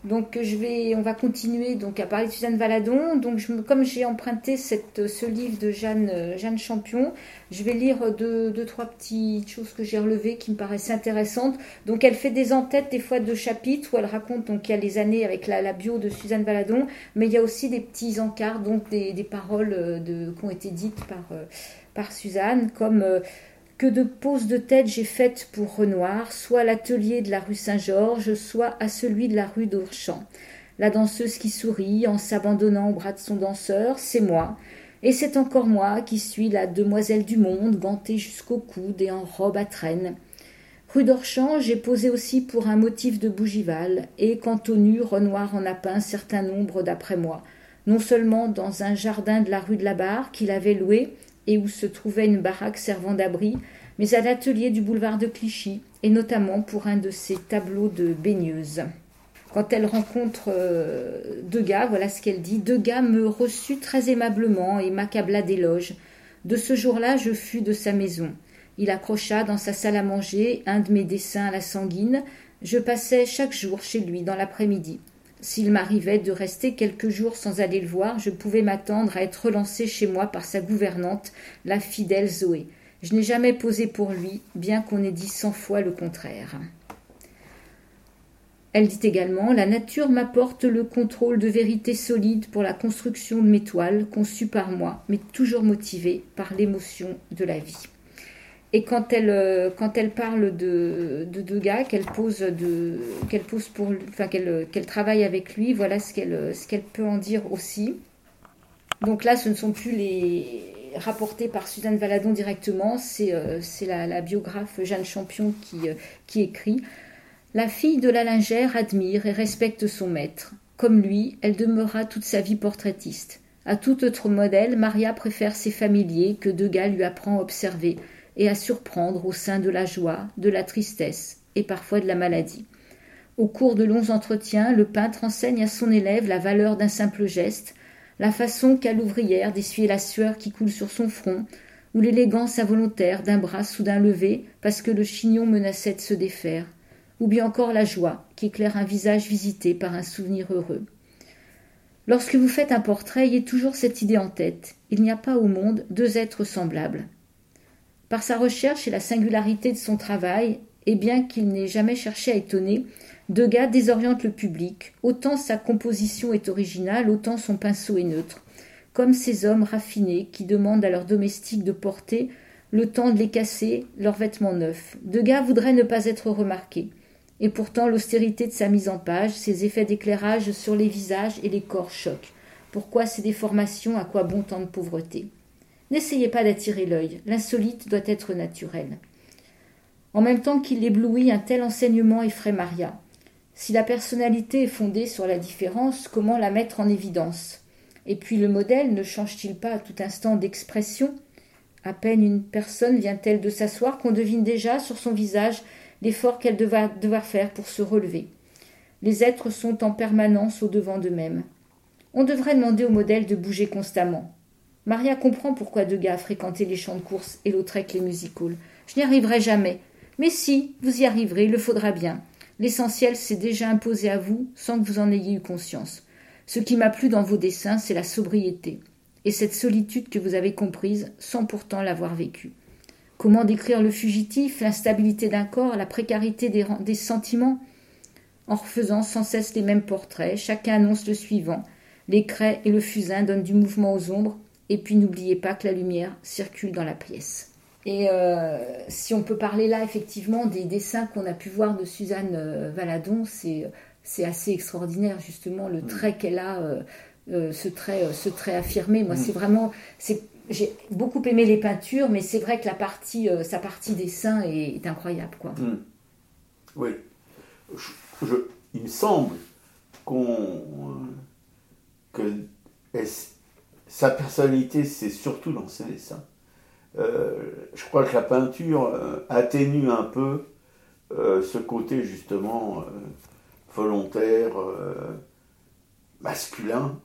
Donc on va continuer donc à parler de Suzanne Valadon. Donc comme j'ai emprunté ce livre de Jeanne Champion, je vais lire deux, trois petites choses que j'ai relevées qui me paraissaient intéressantes. Donc elle fait des en-têtes des fois de chapitres où elle raconte, donc il y a les années avec la bio de Suzanne Valadon, mais il y a aussi des petits encarts, donc des paroles qui ont été dites par Suzanne, comme que de poses de tête j'ai faites pour Renoir, soit à l'atelier de la rue Saint-Georges, soit à celui de la rue d'Orchamps. La danseuse qui sourit en s'abandonnant au bras de son danseur, c'est moi. Et c'est encore moi qui suis la demoiselle du monde, gantée jusqu'au coude et en robe à traîne. Rue d'Orchamps, j'ai posé aussi pour un motif de Bougival, et quant au nu, Renoir en a peint un certain nombre d'après moi, non seulement dans un jardin de la rue de la Barre qu'il avait loué, et où se trouvait une baraque servant d'abri, mais à l'atelier du boulevard de Clichy, et notamment pour un de ses tableaux de baigneuse. Quand elle rencontre Degas, voilà ce qu'elle dit. Degas me reçut très aimablement et m'accabla d'éloges. De ce jour-là, je fus de sa maison. Il accrocha dans sa salle à manger un de mes dessins à la sanguine. Je passais chaque jour chez lui dans l'après-midi. S'il m'arrivait de rester quelques jours sans aller le voir, je pouvais m'attendre à être relancée chez moi par sa gouvernante, la fidèle Zoé. Je n'ai jamais posé pour lui, bien qu'on ait dit 100 fois le contraire. Elle dit également « La nature m'apporte le contrôle de vérité solide pour la construction de mes toiles, conçues par moi, mais toujours motivées par l'émotion de la vie. » Et quand elle parle de Degas, qu'elle travaille avec lui, voilà ce qu'elle peut en dire aussi. Donc là, ce ne sont plus les rapportés par Suzanne Valadon directement, c'est la biographe Jeanne Champion qui écrit. La fille de la lingère admire et respecte son maître. Comme lui, elle demeura toute sa vie portraitiste. À tout autre modèle, Maria préfère ses familiers que Degas lui apprend à observer et à surprendre au sein de la joie, de la tristesse et parfois de la maladie. Au cours de longs entretiens, le peintre enseigne à son élève la valeur d'un simple geste, la façon qu'a l'ouvrière d'essuyer la sueur qui coule sur son front, ou l'élégance involontaire d'un bras soudain levé parce que le chignon menaçait de se défaire, ou bien encore la joie qui éclaire un visage visité par un souvenir heureux. Lorsque vous faites un portrait, ayez toujours cette idée en tête. Il n'y a pas au monde deux êtres semblables. Par sa recherche et la singularité de son travail, et bien qu'il n'ait jamais cherché à étonner, Degas désoriente le public. Autant sa composition est originale, autant son pinceau est neutre. Comme ces hommes raffinés qui demandent à leurs domestiques de porter, le temps de les casser, leurs vêtements neufs. Degas voudrait ne pas être remarqué. Et pourtant l'austérité de sa mise en page, ses effets d'éclairage sur les visages et les corps choquent. Pourquoi ces déformations, à quoi bon tant de pauvreté ? N'essayez pas d'attirer l'œil, l'insolite doit être naturel. En même temps qu'il éblouit, un tel enseignement effraie Maria. Si la personnalité est fondée sur la différence, comment la mettre en évidence ? Et puis le modèle ne change-t-il pas à tout instant d'expression ? À peine une personne vient-elle de s'asseoir qu'on devine déjà sur son visage l'effort qu'elle va devoir faire pour se relever. Les êtres sont en permanence au-devant d'eux-mêmes. On devrait demander au modèle de bouger constamment. Maria comprend pourquoi Degas a fréquenté les champs de course et Lautrec les music-halls. Je n'y arriverai jamais. Mais si, vous y arriverez, il le faudra bien. L'essentiel s'est déjà imposé à vous sans que vous en ayez eu conscience. Ce qui m'a plu dans vos dessins, c'est la sobriété. Et cette solitude que vous avez comprise sans pourtant l'avoir vécue. Comment décrire le fugitif, l'instabilité d'un corps, la précarité des sentiments ? En refaisant sans cesse les mêmes portraits, chacun annonce le suivant. Les craies et le fusain donnent du mouvement aux ombres, et puis n'oubliez pas que la lumière circule dans la pièce. Et si on peut parler là effectivement des dessins qu'on a pu voir de Suzanne Valadon, c'est assez extraordinaire justement le trait qu'elle a, ce trait affirmé. Moi c'est vraiment, j'ai beaucoup aimé les peintures, mais c'est vrai que sa partie dessin est incroyable quoi. Oui, il me semble que sa personnalité c'est surtout dans ses dessins. Je crois que la peinture atténue un peu ce côté justement volontaire, masculin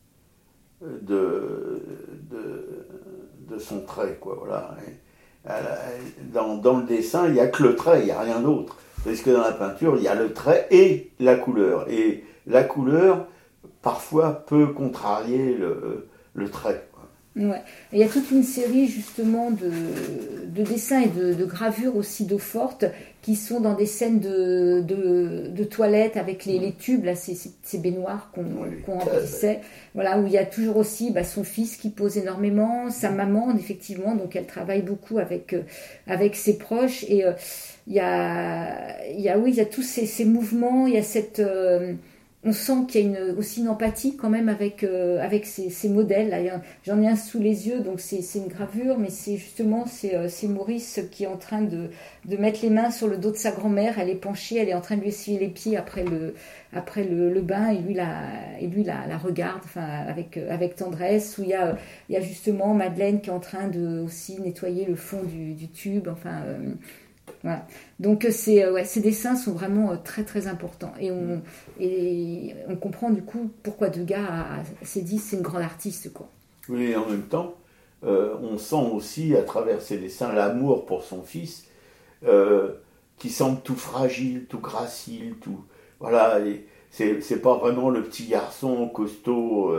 de son trait, quoi. Voilà. Dans le dessin, il n'y a que le trait, il n'y a rien d'autre. Parce que dans la peinture, il y a le trait et la couleur. Et la couleur, parfois, peut contrarier le trait. Ouais. Et il y a toute une série justement de dessins et de gravures aussi d'eau forte qui sont dans des scènes de toilettes avec les tubes, là, ces baignoires qu'on remplissait. Voilà, où il y a toujours aussi son fils qui pose énormément, sa maman, effectivement, donc elle travaille beaucoup avec ses proches. Et il y a tous ces mouvements, il y a cette... on sent qu'il y a aussi une empathie quand même avec ces modèles. Là, j'en ai un sous les yeux, donc c'est une gravure, mais c'est justement c'est Maurice qui est en train de mettre les mains sur le dos de sa grand-mère. Elle est penchée, elle est en train de lui essuyer les pieds après le bain, et lui la regarde, enfin avec tendresse. Où il y a justement Madeleine qui est en train de aussi nettoyer le fond du tube. Enfin. Voilà. Donc ces dessins sont vraiment très très importants, et on comprend du coup pourquoi Degas s'est dit c'est une grande artiste, quoi. Oui, et en même temps on sent aussi à travers ses dessins l'amour pour son fils, qui semble tout fragile, tout gracile, tout voilà. Et c'est pas vraiment le petit garçon costaud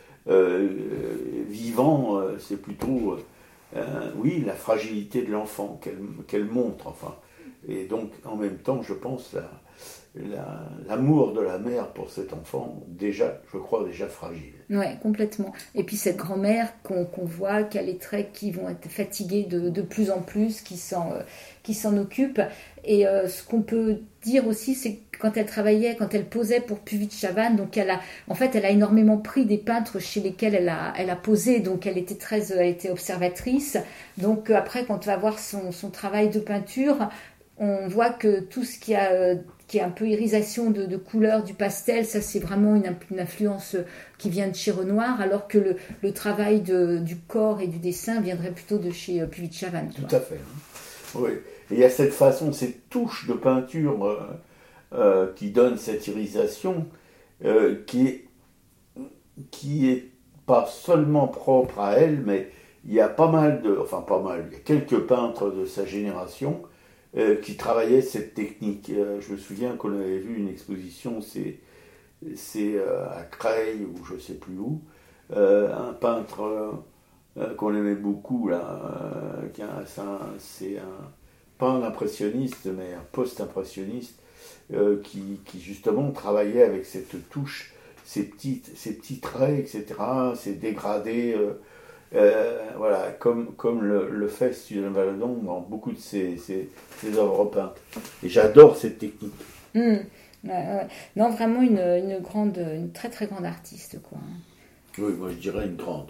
vivant, c'est plutôt oui, la fragilité de l'enfant qu'elle montre, enfin. Et donc, en même temps, je pense, l'amour de la mère pour cet enfant, je crois, déjà fragile. Oui, complètement. Et puis cette grand-mère qu'on voit, qui a les traits qui vont être fatigués de plus en plus, qui s'en occupe. Et ce qu'on peut dire aussi, c'est que quand elle posait pour Puvis-de-Chavannes, donc elle a énormément pris des peintres chez lesquels elle a posé, donc elle était observatrice. Donc après, quand on va voir son travail de peinture, on voit que tout ce qui est un peu irisation de couleurs, du pastel, ça c'est vraiment une influence qui vient de chez Renoir, alors que le travail du corps et du dessin viendrait plutôt de chez Puvis-de-Chavannes. Tout à fait. Oui. Et il y a cette façon, cette touche de peinture qui donne cette irisation qui est pas seulement propre à elle, mais il y a il y a quelques peintres de sa génération qui travaillaient cette technique. Je me souviens qu'on avait vu une exposition, c'est à Creil ou je ne sais plus où, un peintre qu'on aimait beaucoup, là, c'est pas un impressionniste, mais un post-impressionniste, qui justement travaillait avec cette touche, ces petits traits, etc., ces dégradés, voilà, comme le fait Suzanne Valadon dans beaucoup de ses œuvres peintes. Et j'adore cette technique. Ouais. Non, vraiment une très très grande artiste, quoi. Oui, moi je dirais une grande.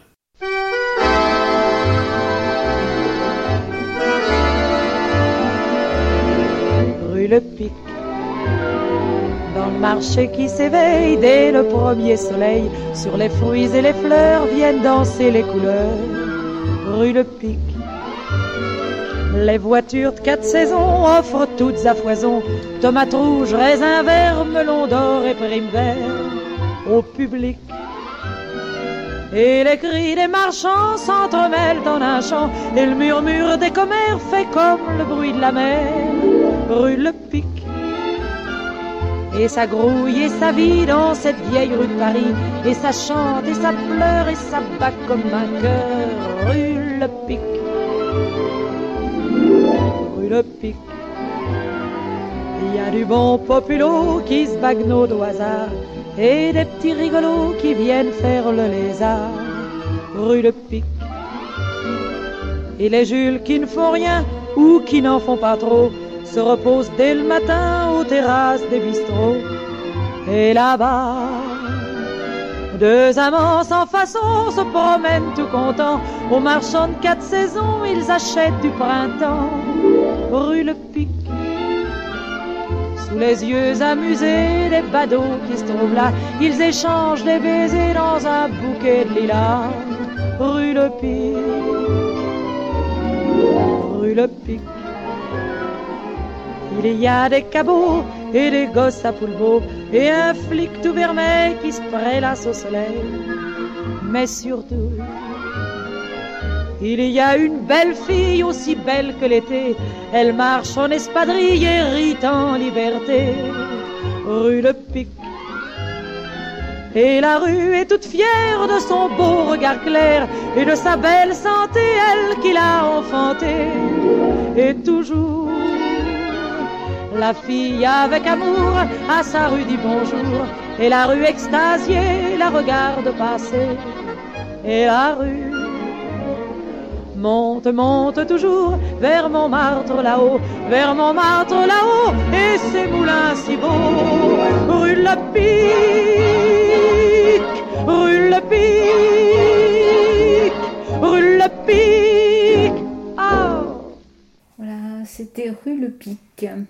Rue Le Pic, dans le marché qui s'éveille dès le premier soleil, sur les fruits et les fleurs viennent danser les couleurs. Rue Le Pic, les voitures de 4 saisons offrent toutes à foison tomates rouges, raisins verts, melons d'or et primes verts au public. Et les cris des marchands s'entremêlent en un chant, et le murmure des commères fait comme le bruit de la mer. Rue Le Pic, et ça grouille et ça vit dans cette vieille rue de Paris, et ça chante et ça pleure et ça bat comme un cœur. Rue Le Pic, rue Le Pic, il y a du bon populo qui se baguenaude au hasard, et des petits rigolos qui viennent faire le lézard. Rue Le Pic, et les Jules qui ne font rien ou qui n'en font pas trop se reposent dès le matin aux terrasses des bistrots. Et là-bas, 2 amants sans façon se promènent tout contents, aux marchands de 4 saisons ils achètent du printemps. Rue Le Pic, sous les yeux amusés des badauds qui se trouvent là, ils échangent des baisers dans un bouquet de lilas. Rue Le Pic, rue Le Pic, il y a des cabots et des gosses à poulbeau et un flic tout vermeil qui se prélasse au soleil. Mais surtout, Il y a une belle fille aussi belle que l'été, elle marche en espadrille et rit en liberté. Rue Le Pic. Et la rue est toute fière de son beau regard clair et de sa belle santé, elle qui l'a enfantée. Et toujours, la fille avec amour à sa rue dit bonjour, et la rue extasiée la regarde passer. Et la rue monte, monte toujours vers Montmartre là-haut, vers Montmartre là-haut, et ses moulins si beaux. Rue Le Pic, rue Le Pic, rue Le Pic. Oh. Voilà, c'était rue Le Pic.